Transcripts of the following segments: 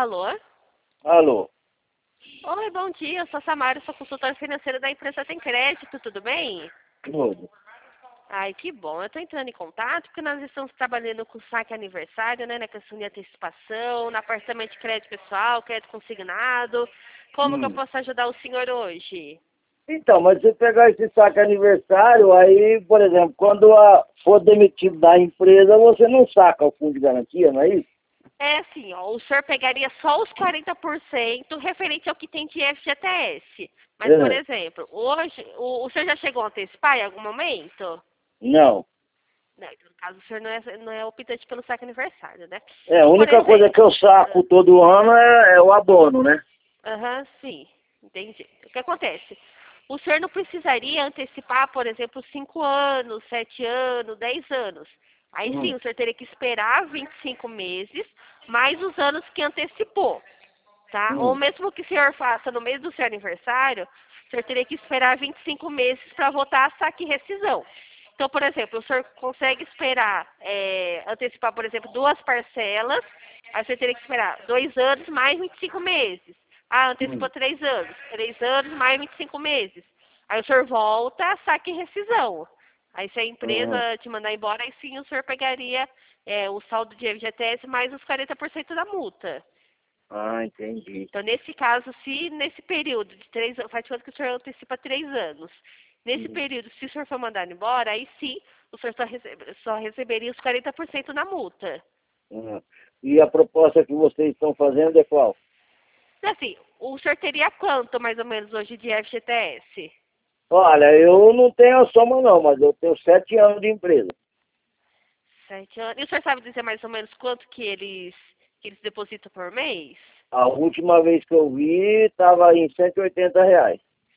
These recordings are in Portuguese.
Alô? Alô? Oi, bom dia. Eu sou a Samara, sou consultora financeira da empresa Tem Crédito, tudo bem? Tudo. Ai, que bom. Eu estou entrando em contato porque nós estamos trabalhando com saque aniversário, né? Na questão de antecipação, no apartamento de crédito pessoal, crédito consignado. Como que eu posso ajudar o senhor hoje? Então, mas você pegar esse saque aniversário, aí, por exemplo, quando for demitido da empresa, você não saca o fundo de garantia, não é isso? É assim, ó, o senhor pegaria só os 40% referente ao que tem de FGTS. Mas, por É. exemplo, hoje, o senhor já chegou a antecipar em algum momento? Não. Não, então, no caso, o senhor não é optante pelo saque aniversário, né? É, a Então, por única coisa que eu exemplo, saco todo ano é o abono, né? aham, sim, entendi. O que acontece? O senhor não precisaria antecipar, por exemplo, 5 anos, 7 anos, 10 anos. Aí sim, Hum. o senhor teria que esperar 25 meses, mais os anos que antecipou, tá? Ou Hum. mesmo que o senhor faça no mês do seu aniversário, o senhor teria que esperar 25 meses para votar a saque e rescisão. Então, por exemplo, o senhor consegue esperar, antecipar, por exemplo, 2 parcelas, aí o senhor teria que esperar 2 anos mais 25 meses. Ah, antecipou Hum. 3 anos. 3 anos mais 25 meses. Aí o senhor volta, saque e rescisão. Aí se a Uhum. empresa te mandar embora, aí sim o senhor pegaria o saldo de FGTS mais os 40% da multa. Ah, entendi. Então, nesse caso, se nesse período de 3 anos, faz de conta que o senhor antecipa 3 anos. Nesse Hum. período, se o senhor for mandado embora, aí sim, o senhor só receberia os 40% na multa. Uhum. E a proposta que vocês estão fazendo é qual? Então, assim, o senhor teria quanto, mais ou menos, hoje de FGTS? Olha, eu não tenho a soma não, mas eu tenho 7 anos de empresa. 7 anos. E o senhor sabe dizer mais ou menos quanto que eles depositam por mês? A última vez que eu vi, estava em R$ 180.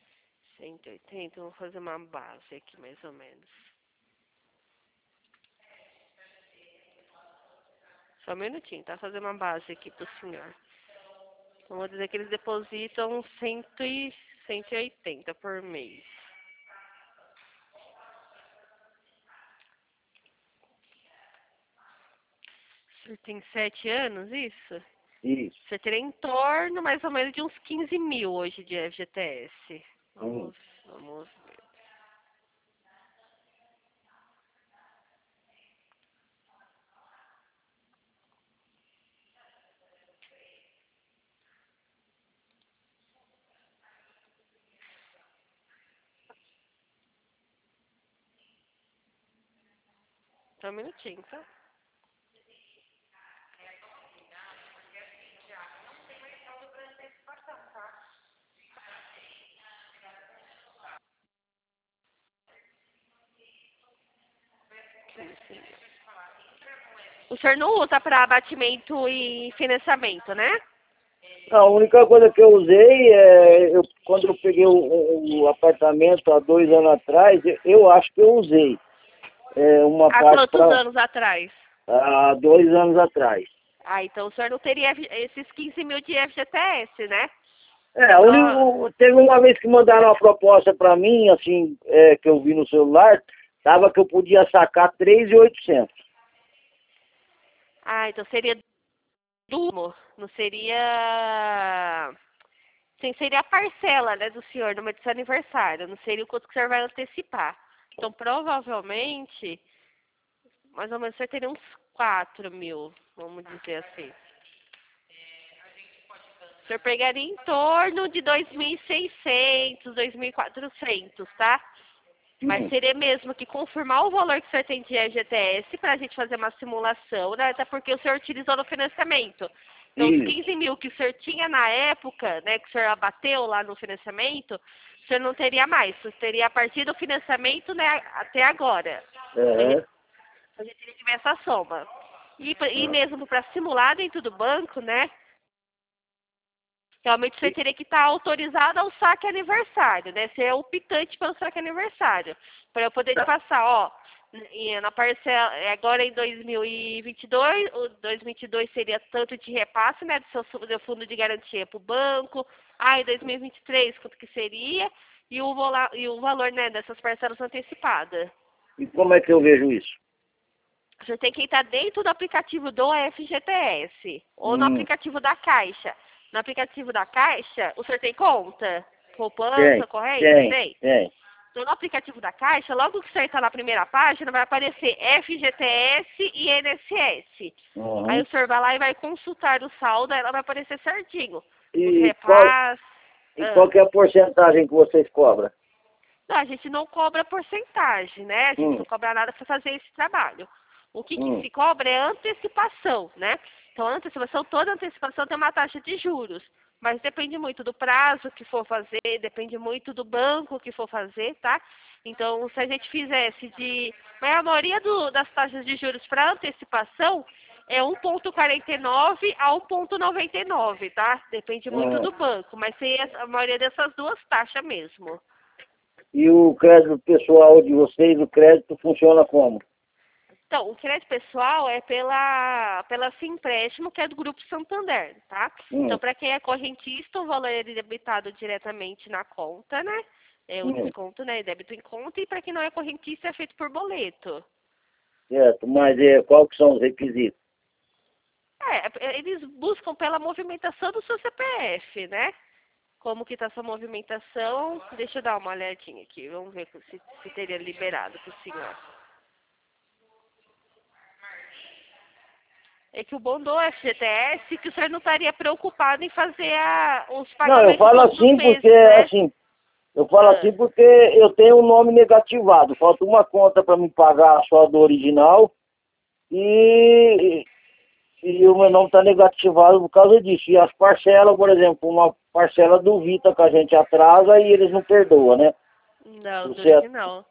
180, vou fazer uma base aqui, mais ou menos. Só um minutinho, tá? Fazer uma base aqui pro senhor. Então, vou dizer que eles depositam 180 por mês. O senhor tem 7 anos, isso? Isso. Você teria em torno, mais ou menos, de uns 15 mil hoje de FGTS. Hum. Vamos ver. Só um minutinho, tá? O senhor não usa para abatimento e financiamento, né? A única coisa que eu usei quando eu peguei o apartamento há 2 anos atrás, eu acho que eu usei uma Há parte quantos para anos atrás? há 2 anos atrás. Ah, então o senhor não teria esses 15 mil de FGTS, né? Teve uma vez que mandaram uma proposta para mim, assim, que eu vi no celular, tava que eu podia sacar 3.800. Ah, então seria não seria. Sim, seria a parcela, né, do senhor no mês do seu aniversário, não seria o quanto que o senhor vai antecipar. Então, provavelmente, mais ou menos, o senhor teria uns 4 mil, vamos dizer assim. O senhor pegaria em torno de 2.600, 2.400, tá? Mas Hum. seria mesmo que confirmar o valor que o senhor tem de FGTS para a gente fazer uma simulação, né? Até porque o senhor utilizou no financiamento. Então, os Isso. 15 mil que o senhor tinha na época, né, que o senhor abateu lá no financiamento, o senhor não teria mais. O senhor teria a partir do financiamento, né, até agora. É. A gente teria que ver essa soma. E mesmo para simular dentro do banco, né, realmente você teria que estar autorizado ao saque aniversário, né? Ser optante pelo saque aniversário. Para eu poder te passar, ó, na parcela, agora em 2022, o 2022 seria tanto de repasse, né, do fundo de garantia para o banco. Ah, em 2023, quanto que seria? E o valor, né, dessas parcelas antecipadas. E como é que eu vejo isso? O senhor tem que entrar dentro do aplicativo do FGTS ou no aplicativo da Caixa. No aplicativo da Caixa, o senhor tem conta? Poupança, corrente? Tem. Então, no aplicativo da Caixa, logo que o senhor está na primeira página, vai aparecer FGTS e INSS. Aí o senhor vai lá e vai consultar o saldo, aí ela vai aparecer certinho. E qual que é a porcentagem que vocês cobram? Não, a gente não cobra porcentagem, né? A gente não cobra nada para fazer esse trabalho. O que se cobra é antecipação, né? Então, a antecipação, toda antecipação tem uma taxa de juros. Mas depende muito do prazo que for fazer, depende muito do banco que for fazer, tá? Então, se a gente fizesse mas a maioria das taxas de juros para antecipação é 1,49 a 1,99, tá? Depende muito do banco, mas tem a maioria dessas duas taxas mesmo. E o crédito pessoal de vocês, o crédito funciona como? Então, o crédito pessoal é pela Simpréstimo, que é do Grupo Santander, tá? Então, para quem é correntista, o valor é debitado diretamente na conta, né? É o desconto, né? Débito em conta. E para quem não é correntista, é feito por boleto. Certo, mas qual que são os requisitos? Eles buscam pela movimentação do seu CPF, né? Como que tá sua movimentação? Deixa eu dar uma olhadinha aqui. Vamos ver se teria liberado para o senhor. É que o bom do FGTS é que o senhor não estaria preocupado em fazer os pagamentos. Não, eu falo assim porque, né? Eu falo assim porque eu tenho um nome negativado. Falta uma conta para me pagar só do original e o meu nome está negativado por causa disso. E as parcelas, por exemplo, uma parcela do Vita que a gente atrasa e eles não perdoam, né? Não, não.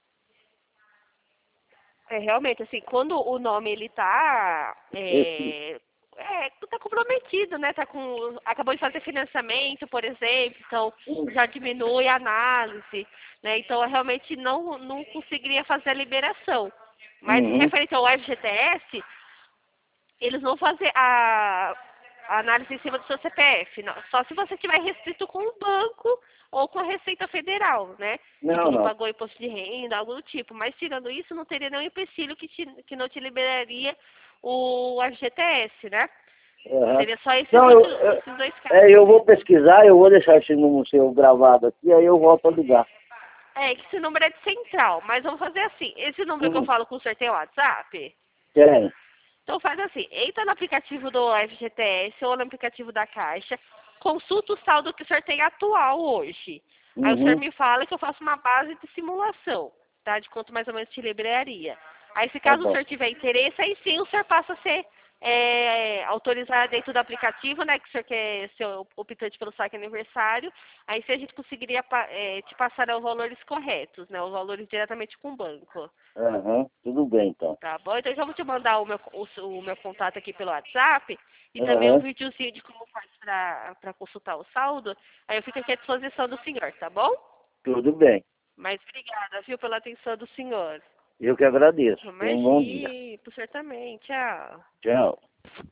Realmente, assim, quando o nome ele tá comprometido, né? Acabou de fazer financiamento, por exemplo, então já diminui a análise, né? Então realmente não conseguiria fazer a liberação. Mas referente ao FGTS, eles vão fazer a análise em cima do seu CPF, não. Só se você tiver restrito com o banco ou com a Receita Federal, né? Não pagou imposto de renda, algo do tipo. Mas tirando isso, não teria nenhum empecilho que não te liberaria o FGTS, né? Seria só esses dois casos. Eu vou pesquisar, eu vou deixar esse número seu gravado aqui, aí eu volto a ligar. Que esse número é de central, mas vamos fazer assim. Esse número que eu falo com o senhor tem o WhatsApp? Tem. Então faz assim, entra no aplicativo do FGTS ou no aplicativo da Caixa, consulta o saldo que o senhor tem atual hoje. Aí o senhor me fala que eu faço uma base de simulação, tá? De quanto mais ou menos te liberaria. Aí se caso o senhor tiver interesse, aí sim o senhor passa a ser autorizado dentro do aplicativo, né? Que o senhor quer ser optante pelo saque aniversário. Aí sim a gente conseguiria te passar os valores corretos, né? Os valores diretamente com o banco. Tudo bem, então. Tá bom? Então, eu já vou te mandar o meu contato aqui pelo WhatsApp e também um videozinho de como faz para consultar o saldo. Aí eu fico aqui à disposição do senhor, tá bom? Tudo bem. Mas obrigada, viu, pela atenção do senhor. Eu que agradeço. Imagina, Um bom dia. pro senhor também. Tchau. Tchau.